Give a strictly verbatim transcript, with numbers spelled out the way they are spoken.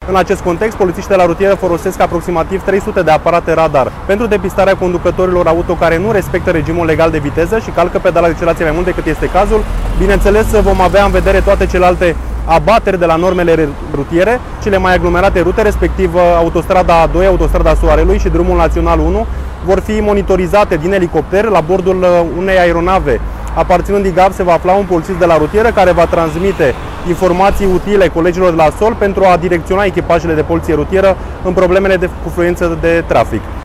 În acest context, polițiștii de la rutieră folosesc aproximativ trei sute de aparate radar pentru depistarea conducătorilor auto care nu respectă regimul legal de viteză și calcă pedala de accelerație mai mult decât este cazul. Bineînțeles, vom avea în vedere toate celelalte abateri de la normele rutiere, cele mai aglomerate rute, respectiv autostrada A doi, autostrada Soarelui și drumul național unu, vor fi monitorizate din elicopter. La bordul unei aeronave aparținând I G A V se va afla un polițist de la rutieră care va transmite informații utile colegilor de la sol pentru a direcționa echipajele de poliție rutieră în problemele de confluență de trafic.